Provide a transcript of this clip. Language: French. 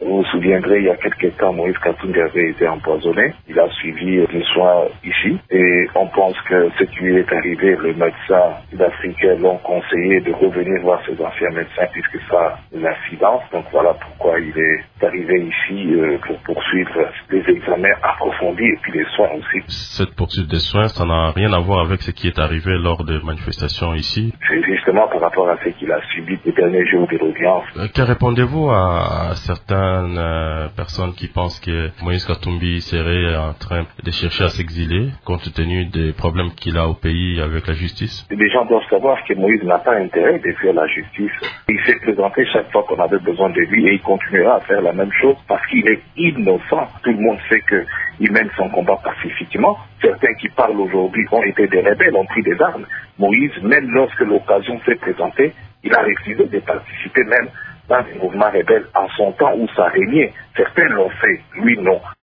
Vous vous souviendrez, il y a quelques temps, Moïse Katumbi avait été empoisonné. Il a suivi des soins ici et on pense que ce qui lui est arrivé, le médecin sud-africain l'ont conseillé de revenir voir ses anciens médecins puisque ça a une incidence. Donc voilà pourquoi il est arrivé ici pour poursuivre les examens approfondis et puis les soins aussi. Cette poursuite des soins, ça n'a rien à voir avec ce qui est arrivé lors des manifestations ici? C'est justement par rapport à ce qu'il a subi les derniers jours de l'audience. Que répondez-vous à certaines personnes qui pensent que Moïse Katumbi serait en train de chercher à s'exiler compte tenu des problèmes qu'il a au pays avec la justice? Les gens doivent savoir que Moïse n'a pas intérêt de faire la justice. Il s'est présenté chaque fois qu'on avait besoin de lui et il continuera à faire la même chose parce qu'il est innocent. Tout le monde sait qu'il mène son combat pacifiquement. Certains qui parlent aujourd'hui ont été des rebelles, ont pris des armes. Moïse, même lorsque l'occasion s'est présentée, il a refusé de participer même dans des mouvements rebelles en son temps où ça régnait. Certains l'ont fait, lui non.